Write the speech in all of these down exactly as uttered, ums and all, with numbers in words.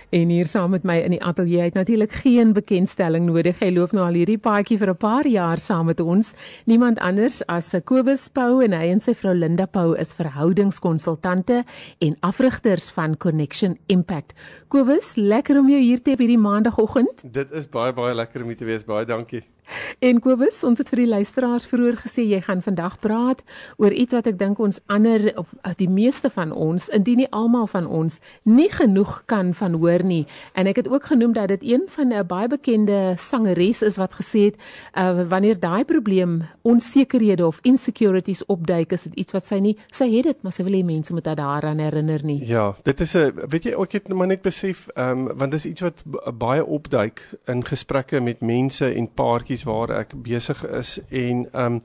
En hier saam met my in die ateljee het natuurlik geen bekendstelling nodig. Hy loop nou al hierdie paadjie vir 'n paar jaar saam met ons. Niemand anders as Kobus Pau, en hy en sy vrou Linda Pau is verhoudingskonsultante en afrigters van Connection Impact. Kobus, lekker om jou hier te hê hierdie maandagooggend. Dit is baie baie lekker om hier te wees. Baie dankie. En Kobus, ons het vir die luisteraars vroeër gesê jy gaan vandag praat oor iets wat ek dink ons ander, of die meeste van ons, indien nie almal van ons, nie genoeg kan van hoor nie. En ek het ook genoem dat dit een van 'n baie bekende sangeres is wat gesê het, uh, wanneer daai probleem onsekerhede of insecurities opduik, is dit iets wat sy nie, sy het dit, maar sy wil hê mense moet daaraan herinner nie. Ja, dit is 'n, weet jy, ek het maar net besef, um, want dis iets wat baie opduik in gesprekke met mense en paartjies waar ek besig is, en um,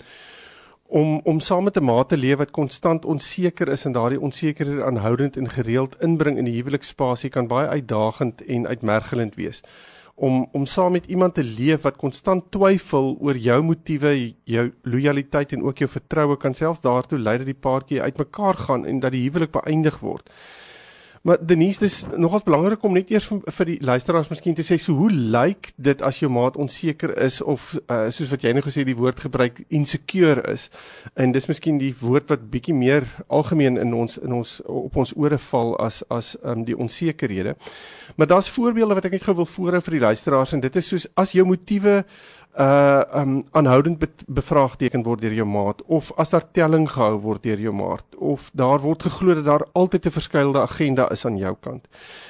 om, om saam met 'n maat te leef wat konstant onseker is en daardie onsekerheid aanhoudend en gereeld inbring in die huweliksspasie kan baie uitdagend en uitmergelend wees. Om, om saam met iemand te leef wat konstant twyfel oor jou motiewe, jou loyaliteit en ook jou vertroue, kan selfs daartoe lei dat die paartjie uitmekaar gaan en dat die huwelik beëindig word. Maar Denise, dis nogals belangrik om net eers vir, vir die luisteraars miskien te sê, so hoe lyk dit as jou maat onseker is, of uh, soos wat jy nou gesê die woord gebruik, insecure is, en dis miskien die woord wat bietjie meer algemeen in ons, in ons, op ons ore val as, as um, die onsekerhede. Maar daar's voorbeelde wat ek net gou wil voorhou vir die luisteraars, en dit is soos, as jou motiewe uh um aanhoudend be bevraagteken word deur jou maat, of as daar telling gehou word deur jou maat, of daar word geglo dat daar altyd 'n verskuilde agenda is aan jou kant.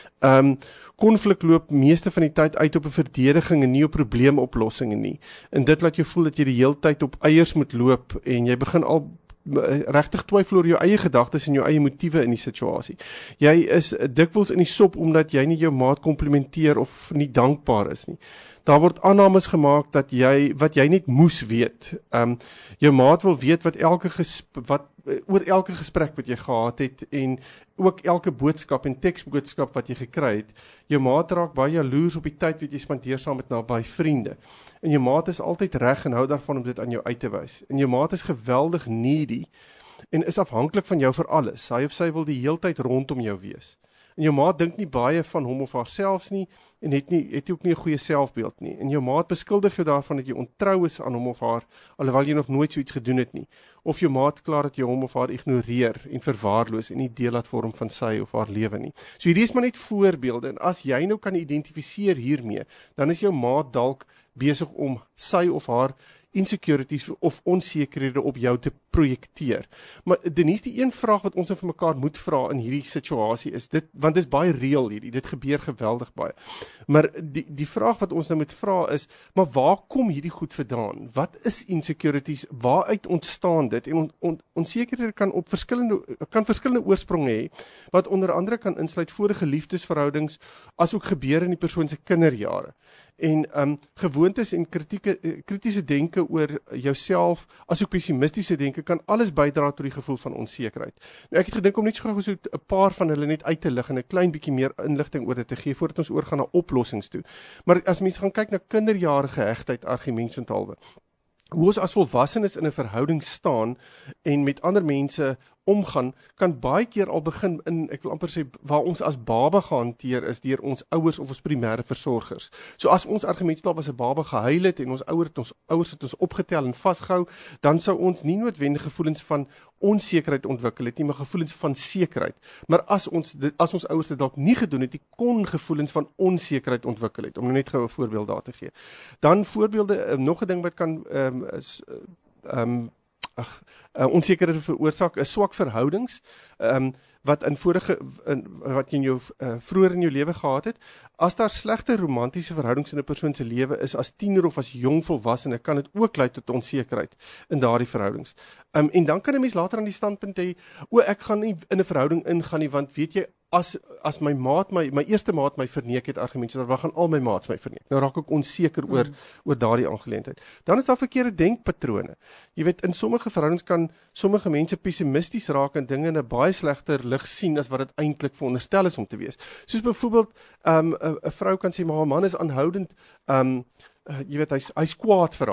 Um konflik loop meeste van die tyd uit op 'n verdediging en nie op probleemoplossings nie. En dit laat jou voel dat jy die hele tyd op eiers moet loop en jy begin al regtig twyfel oor jou eie gedagtes en jou eie motiewe in die situasie. Jy is dikwels in die sop omdat jy nie jou maat komplimenteer of nie dankbaar is nie. Daar word aannames gemaak dat jy wat jy net moes weet. Um jou maat wil weet wat elke wat oor elke gesprek wat jy gehad het en ook elke boodskap en teksboodskap wat jy gekry het. Jou maat raak baie jaloers op die tyd wat jy spandeer saam met naby vriende. En jou maat is altyd reg en hou daarvan om dit aan jou uit te wys. En jou maat is geweldig needy en is afhanklik van jou vir alles. Hy of sy wil die heeltyd rondom jou wees. En jou maat dink nie baie van hom of haarself nie en het nie het ook nie 'n goeie selfbeeld nie. En jou maat beskuldig jou daarvan dat jy ontrou is aan hom of haar, alhoewel jy nog nooit so iets gedoen het nie. Of jou maat klaar dat jy hom of haar ignoreer en verwaarloos en nie deel laat vorm van sy of haar lewe nie. So hierdie is maar net voorbeelde, en as jy nou kan identifiseer hiermee, dan is jou maat dalk besig om sy of haar insecurities of onsekerhede op jou te projekteer. Maar Denise, die een vraag wat ons nou vir mekaar moet vra in hierdie situasie is dit, want dit is baie reël hierdie, dit gebeur geweldig baie. Maar die die vraag wat ons nou moet vra is, maar waar kom hierdie goed vandaan? Wat is insecurities? Waaruit ontstaan dit? En on, on, onsekerhede kan op verskillende kan verskillende oorspronge hê, wat onder andere kan insluit vorige liefdesverhoudings, asook gebeur in die persoon se kinderjare. En um, gewoontes en kritieke, kritiese denke oor jouself, asook pessimistiese denke, kan alles bydra tot die gevoel van onsekerheid. Nou, ek het gedink om net so gou so 'n paar van hulle net uit te lig en 'n klein bietjie meer inligting oor dit te gee, voordat ons oorgaan na oplossings toe. Maar as mense gaan kyk na kinderjare gehegtheid argumentsenthalwe, hoe ons as volwassenes in 'n verhouding staan en met ander mense omgaan, kan baie keer al begin in, ek wil amper sê, waar ons as baba gehanteer is deur ons ouers of ons primêre versorgers. So as ons argumentstal was 'n baba gehuil het en ons ouers het ons ouers het ons opgetel en vasgehou, dan sou ons nie noodwendig gevoelens van onsekerheid ontwikkel het nie, maar gevoelens van sekerheid. Maar as ons dit, as ons ouers dit dalk nie gedoen het, die kon gevoelens van onsekerheid ontwikkel het, om net gou 'n voorbeeld daar te gee. Dan voorbeelde, nog 'n ding wat kan um, is, um, ag, uh, onsekerheid veroorsaak, is swak verhoudings, um, wat in vorige, in, wat jy in jou, uh, vroeër in jou lewe gehad het. As daar slegte romantiese verhoudings in 'n persoon se lewe is, as tiener of as jong volwassene, kan dit ook lei tot onsekerheid in daardie verhoudings. Um, en dan kan 'n mens later aan die standpunt hê, o, ek gaan nie in 'n verhouding ingaan nie, want weet jy, as as my maat my my eerste maat my verneek het argumente, dan gaan al my maats my verneek. Nou raak ek onseker oor mm. oor daardie aangeleentheid. Dan is daar verkeerde denkpatrone. Jy weet, in sommige verhoudings kan sommige mense pessimisties raak en dinge in 'n baie slegter lig sien as wat dit eintlik veronderstel is om te wees. Soos byvoorbeeld, um, 'n 'n vrou kan sê maar haar man is aanhoudend, um, uh, jy weet, hy's hy's kwaad vir haar.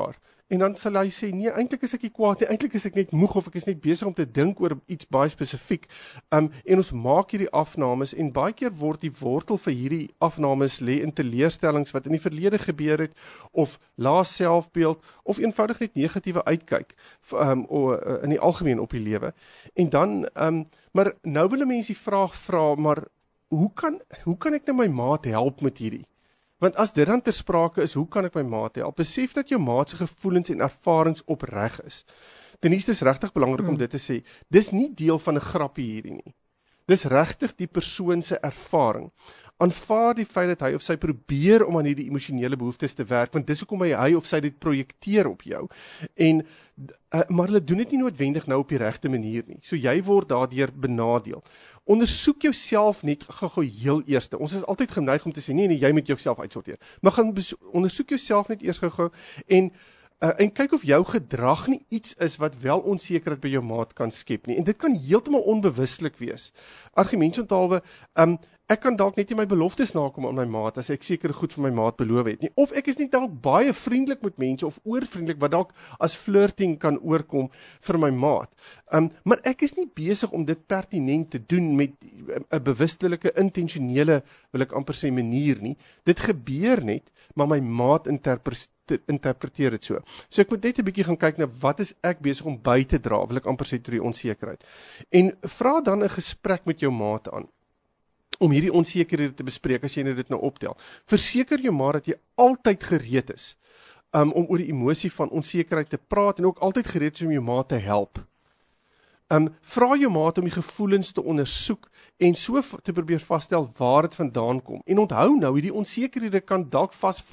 En dan sal hy sê, nee, eintlik is ek nie kwaad nie, eintlik is ek net moeg of ek is net besig om te dink oor iets baie spesifiek. Um, en ons maak hierdie afnames en baie keer word die wortel vir hierdie afnames lê in teleurstellings wat in die verlede gebeur het of lae selfbeeld of eenvoudig net negatiewe uitkyk um, o, in die algemeen op die lewe. En dan, um, maar nou wil 'n mens die vraag vra, maar hoe kan, hoe kan ek nou my maat help met hierdie? Want as dit dan ter sprake is, hoe kan ek my maat help? Besef dat jou maat se gevoelens en ervarings opreg is. Ten eerste is regtig belangrik hmm. om dit te sê, dis nie deel van 'n grappie hierdie nie. Dis regtig die persoon se ervaring. Aanvaar die feit dat hy of sy probeer om aan hierdie emosionele behoeftes te werk, want dis hoekom hy, hy of sy dit projekteer op jou. En, uh, maar hulle doen dit nie noodwendig nou op die regte manier nie. So jy word daardeur benadeel. Ondersoek jouself net gou-gou heel eerste. Ons is altyd geneig om te sê, nee, nee, jy moet jouself uitsorteer. Maar gaan ondersoek jouself net eers gou-gou en Uh, en kyk of jou gedrag nie iets is wat wel onsekerheid by jou maat kan skep nie. En dit kan heeltemal onbewustelik wees. Argumentsonthaalwe, um, ek kan dalk net nie my beloftes nakom aan my maat as ek seker goed vir my maat beloof het nie. Of ek is nie dalk baie vriendelik met mense of oorvriendelik wat dalk as flirting kan oorkom vir my maat. Um, maar ek is nie besig om dit pertinent te doen met 'n bewustelike, intentionele, wil ek amper sê, manier nie. Dit gebeur net, maar my maat interpreteer interpreteer dit so. So ek moet net 'n bietjie gaan kyk na wat is ek besig om by te dra, wil ek amper sê, tot die onsekerheid. En vra dan 'n gesprek met jou maat aan om hierdie onsekerhede te bespreek as jy dit nou optel. Verseker jou maat dat jy altyd gereed is um, om oor die emosie van onsekerheid te praat en ook altyd gereed is om jou maat te help. Um, vra jou maat om die gevoelens te ondersoek en so te probeer vasstel waar dit vandaan kom. En onthou nou, hierdie onsekerhede kan dalk vas,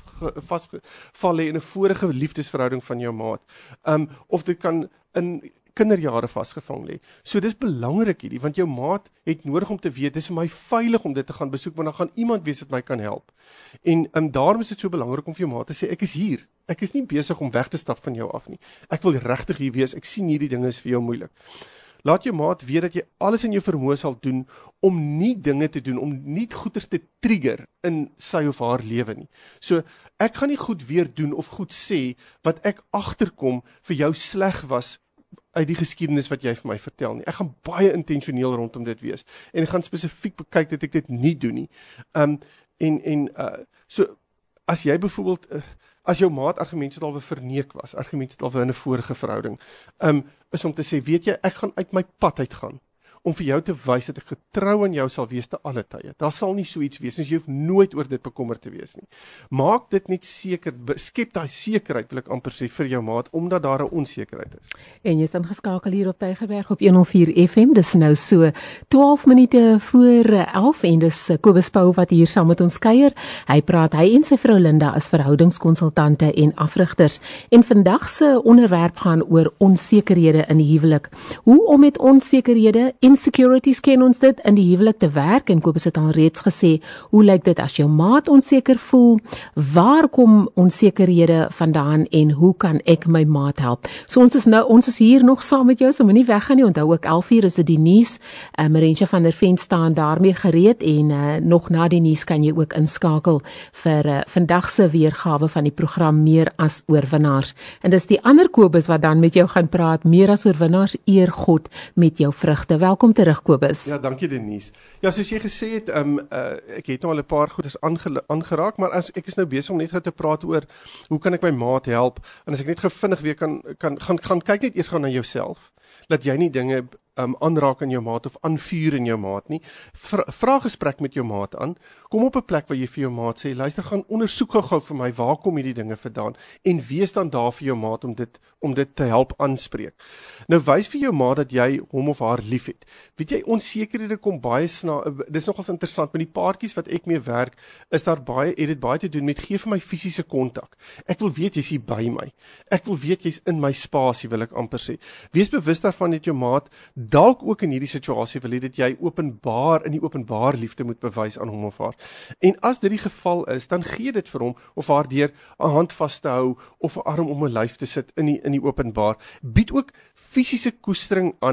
vasval lê in 'n vorige liefdesverhouding van jou maat. Um, of dit kan in kinderjare vasgevang lê. So dis belangrik hierdie, want jou maat het nodig om te weet, dis vir my veilig om dit te gaan besoek, want dan gaan iemand wees wat my kan help. En um, daarom is dit so belangrik om vir jou maat te sê, ek is hier. Ek is nie besig om weg te stap van jou af nie. Ek wil regtig hier wees, ek sien hierdie dinge is vir jou moeilik. Laat jou maat weet dat jy alles in jou vermoë sal doen om nie dinge te doen, om nie goeders te trigger in sy of haar lewe nie. So, ek gaan nie goed weer doen of goed sê wat ek agterkom vir jou sleg was uit die geskiedenis wat jy vir my vertel nie. Ek gaan baie intentioneel rondom dit wees en ek gaan spesifiek bekyk dat ek dit nie doen nie. Um, en, en, uh, so, as jy byvoorbeeld, uh, as jou maat argumentsonthaalwe verneek was, argumentsonthaalwe in 'n vorige verhouding, um, is om te sê, weet jy, ek gaan uit my pad uitgaan, om vir jou te wys dat ek getrou aan jou sal wees te alle tye. Daar sal nie so iets wees, nie. Jy hoef nooit oor dit bekommerd te wees nie. Maak dit net seker, skep daai sekerheid, wil ek amper sê, vir jou maat, omdat daar 'n onsekerheid is. En jy is ingeskakel hier op Tygerberg op honderdvier F M, dis nou so twaalf minute voor elf en dis Kobus Pau wat hier saam met ons kuier. Hy praat, hy en sy vrou Linda is verhoudingskonsultante en afrigters. En vandag se onderwerp gaan oor onsekerhede in die huwelik. Hoe om met onsekerhede, insecurities ken ons dit, in die huwelik te werk, en Kobus het al reeds gesê, hoe lyk dit as jou maat onseker voel, waar kom onsekerhede vandaan en hoe kan ek my maat help? So ons is nou, ons is hier nog saam met jou, so moenie weggaan nie, onthou ook elf uur is dit die nuus, uh, Marentje van der Vent staan daarmee gereed en uh, nog na die nuus kan jy ook inskakel vir uh, vandag se weergawe van die program Meer as Oorwinnaars. En dis die ander Kobus wat dan met jou gaan praat, Meer as Oorwinnaars, eer God met jou vrugte. Welkom terug, Kobus. Ja, dankie Denise. Ja, soos jy gesê het, um, uh, ek het nou al 'n paar goeders aange, aangeraak, maar as ek is nou besig om net gou te praat oor hoe kan ek my maat help, en as ek net gevindig weer kan, kan gaan, gaan kyk net eers gaan na jouself, dat jy nie dinge um, aanraak in jou maat of aanvuur in jou maat nie. Vra, vra gesprek met jou maat aan, kom op 'n plek waar jy vir jou maat sê, luister, gaan ondersoek gou vir my, waar kom hierdie dinge vandaan, en wees dan daar vir jou maat om dit, om dit te help aanspreek. Nou wys vir jou maat dat jy hom of haar lief het. Weet jy, onsekerhede kom baie sna, dis nogals interessant, met die paartjies wat ek mee werk, is daar baie, het dit baie te doen met, gee vir my fisiese kontak. Ek wil weet, jy's hier by my. Ek wil weet, jy's in my spasie, wil ek amper sê. Wees bewus daarvan dat jou maat dalk ook in hierdie situasie wil hê dat jy openbaar, in die openbaar liefde moet bewys aan hom of haar. En as dit die geval is, dan gee dit vir hom of haar deur 'n hand vas te hou of 'n arm om 'n lyf te sit in die in die openbaar. Bied ook fisiese koestering aan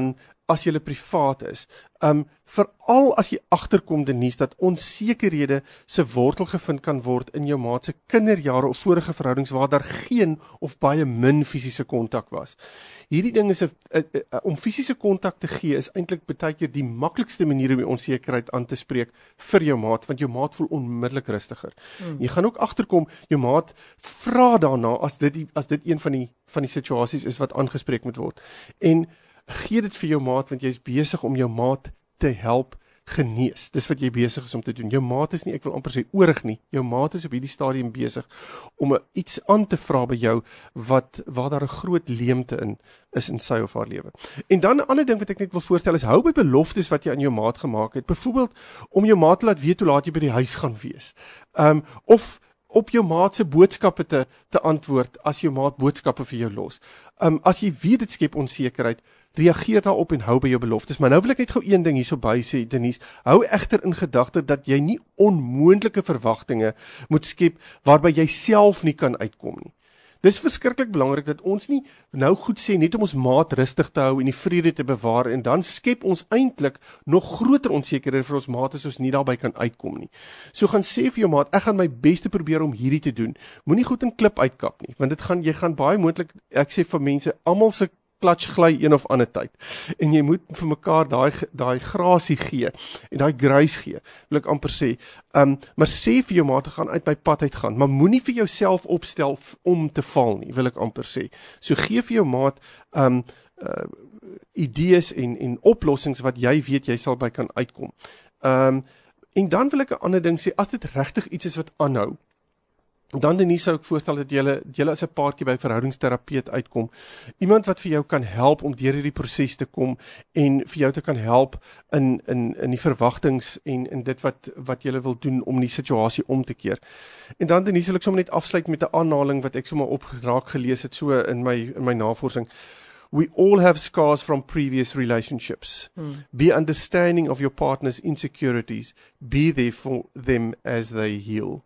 as jy privaat is. Um, veral as jy agterkom, Denise, dat onsekerhede se wortel gevind kan word in jou maat se kinderjare of vorige verhoudings waar daar geen of baie min fisiese kontak was. Hierdie ding is, a, a, a, om fisiese kontak te gee, is eintlik baie keer die maklikste manier om die onsekerheid aan te spreek vir jou maat, want jou maat voel onmiddellik rustiger. Hmm. Jy gaan ook agterkom, jou maat vra daarna, as dit, as dit een van die, van die situasies is wat aangespreek moet word. En gee dit vir jou maat, want jy is besig om jou maat te help genees. Dis wat jy besig is om te doen. Jou maat is nie, ek wil amper sê oorig nie, jou maat is op hierdie stadium besig om iets aan te vra by jou, wat, waar daar 'n groot leemte in is in sy of haar lewe. En dan 'n ander ding wat ek net wil voorstel is, hou by beloftes wat jy aan jou maat gemaak het. Byvoorbeeld, om jou maat te laat weet hoe laat jy by die huis gaan wees. Um, of op jou maat se boodskappe te, te antwoord, as jou maat boodskappe vir jou los. Um, as jy weet dit skep onsekerheid, reageer daarop en hou by jou beloftes. Maar nou wil ek net gou een ding hierso by sê, Denise, hou egter in gedagte dat jy nie onmoontlike verwagtinge moet skep, waarby jy self nie kan uitkom nie. Dis verskriklik belangrik dat ons nie nou goed sê net om ons maat rustig te hou en die vrede te bewaar, en dan skep ons eintlik nog groter onsekerhede vir ons maat as ons nie daarby kan uitkom nie. So gaan sê vir jou maat, ek gaan my beste probeer om hierdie te doen. Moenie goed in klip uitkap nie, want dit gaan jy gaan baie moontlik, ek sê vir mense, almal se klats gly een of ander tyd. En jy moet vir mekaar daai daai grasie gee en daai grace gee, wil ek amper sê. Um, maar sê vir jou maat, gaan uit by pad uitgaan, maar moenie vir jouself opstel om te val nie, wil ek amper sê. So gee vir jou maat um, uh, idees en, en oplossings wat jy weet jy sal by kan uitkom. Um, en dan wil ek 'n ander ding sê, as dit regtig iets is wat aanhou, dan Denise sou ek voorstel dat julle julle as 'n paartjie by verhoudingsterapeut uitkom. Iemand wat vir jou kan help om deur hierdie proses te kom en vir jou te kan help in in in die verwagtings en in dit wat wat julle wil doen om die situasie om te keer. En dan Denise wil ek sommer net afsluit met 'n aanhaling wat ek sommer opgeraak gelees het so in my in my navorsing. We all have scars from previous relationships. Hmm. Be understanding of your partner's insecurities. Be there for them as they heal.